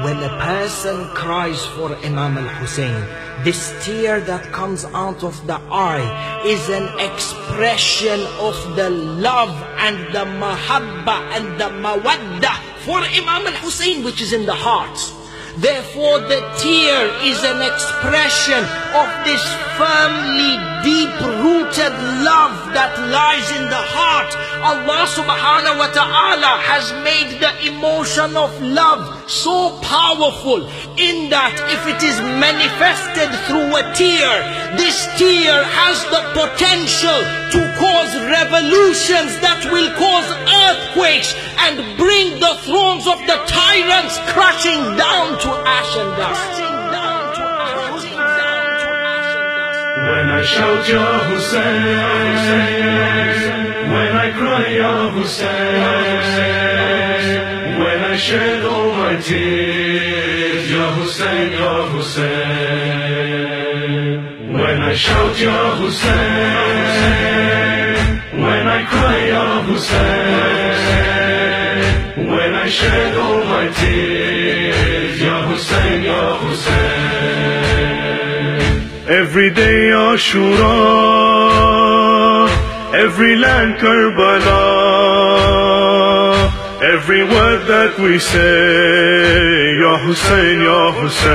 when a person cries for Imam al-Hussein, this tear that comes out of the eye is an expression of the love and the mahabba and the mawadda for Imam al-Hussein which is in the heart. Therefore the tear is an expression of this firmly deep-rooted love that lies in the heart. Allah subhanahu wa ta'ala has made the emotion of love so powerful in that if it is manifested through a tear, this tear has the potential to cause revolutions that will cause earthquakes and bring the thrones of the tyrants crashing down to ash and dust. When I shout Ya Hussein, when I cry Ya Hussein, when I shed all my tears, Ya Hussein, Ya Hussein. When I shout Ya Hussein, when I cry Ya Hussein, when I shed all my tears, Ya Hussein, Ya Hussein. Every day Ashura, every land Karbala, every word that we say, Ya Hussein, Ya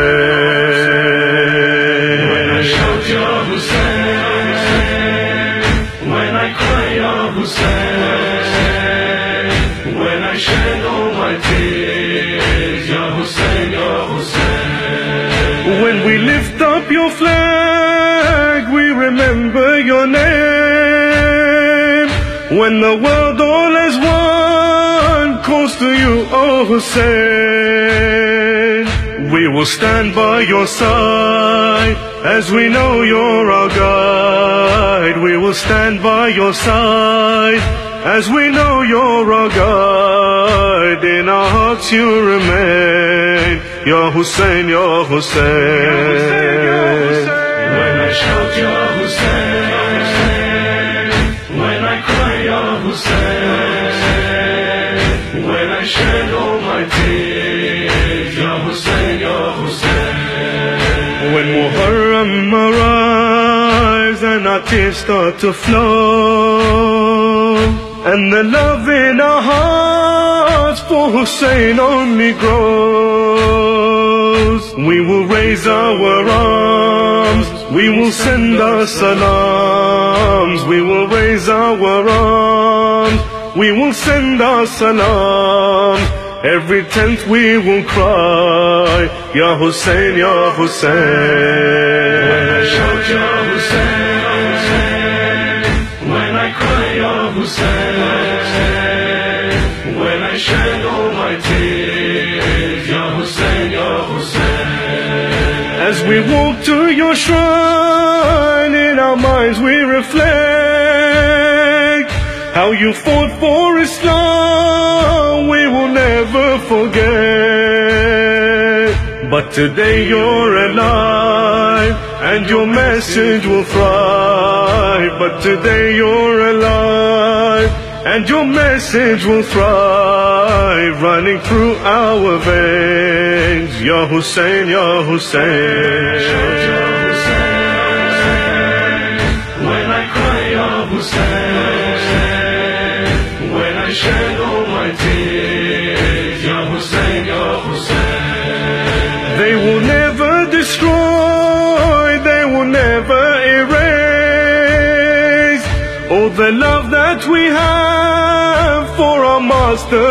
Hussein. When I shout Ya Hussein, when I cry Ya Hussein, when I shed all my tears, Ya Hussein, Ya Hussein. When we lift up your flag, we remember your name. When the world all as one calls to you, O Hussein, we will stand by your side, as we know you're our guide. We will stand by your side, as we know you're our guide. In our hearts you remain, Ya Hussein, Ya Hussein. When I shout Ya Hussein, when I cry Ya Hussein, when I shed all my tears, Ya Hussein, Ya Hussein. When Muharram arrives and our tears start to flow, and the love in our hearts for Hussein only grows, we will raise our arms, we will send our salams. We will raise our arms, we will send our salams. Every tenth we will cry, Ya Hussein, Ya Hussein. When I shout Ya Hussein, when I cry Ya Hussein, when I shed all my tears, Ya Hussein, Ya Hussein. As we walk to your shrine, in our minds we reflect how you fought for Islam, we will never forget. But today you're alive, and your message will thrive. But today you're alive, and your message will thrive, running through our veins. Ya Hussein, Ya Hussein. Shout Ya Hussein, when I cry Ya Hussein, when I shed all my tears, Ya Hussein, Ya Hussein. They will never destroy, they will never erase all the love that we have for our Master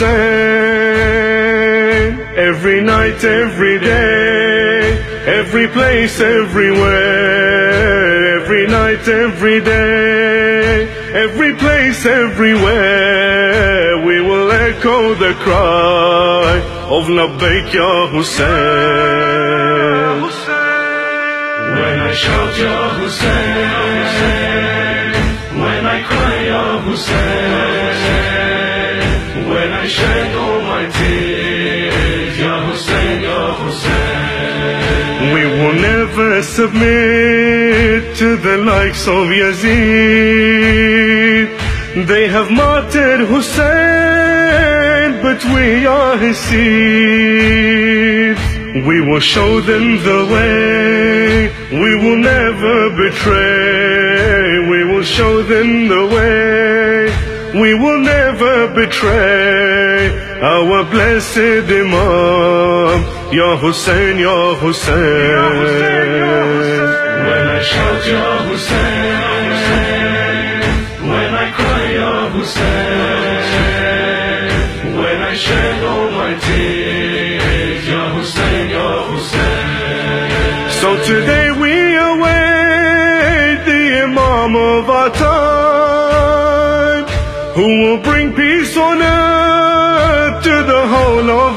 Hussein. Every night, every day, every place, everywhere. Every night, every day, every place, everywhere, we will echo the cry of Labbaik Ya Hussein. When I shout Ya Hussein, when I cry Ya Hussein, when I shed all my tears, Ya Hussein, Ya Hussein. We will never submit to the likes of Yazid. They have martyred Hussein, but that we are his seeds. We will show them the way, we will never betray. We will show them the way, we will never betray. Our blessed Imam, Ya Hussein, Ya Hussein. When I shout Ya Hussein, when I cry Ya Hussein, when I shed all my tears, Ya Hussein, Ya Hussein. So today we await the Imam of our time, who will bring peace on earth to the whole of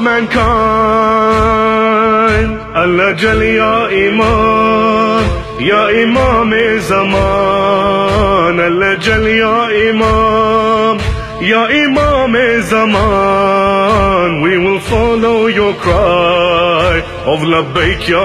mankind. Allah Jali Ya Imam, Ya Imam-e-Zaman. Allah Jali Ya Imam, Ya Imam-e-Zaman. We will follow your cry of Labbaik Ya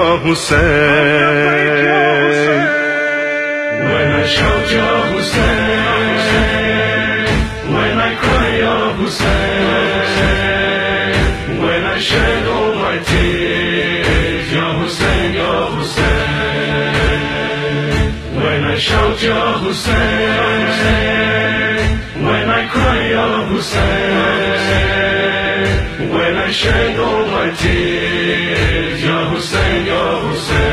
Hussein. When I shout Ya Hussein, when I cry Ya Hussein, when I shed all my tears, Ya Hussein, Ya Hussein. When I shout Ya Hussein, when I cry Ya Hussein, when I shed all my tears, Ya Hussein, Ya Hussein.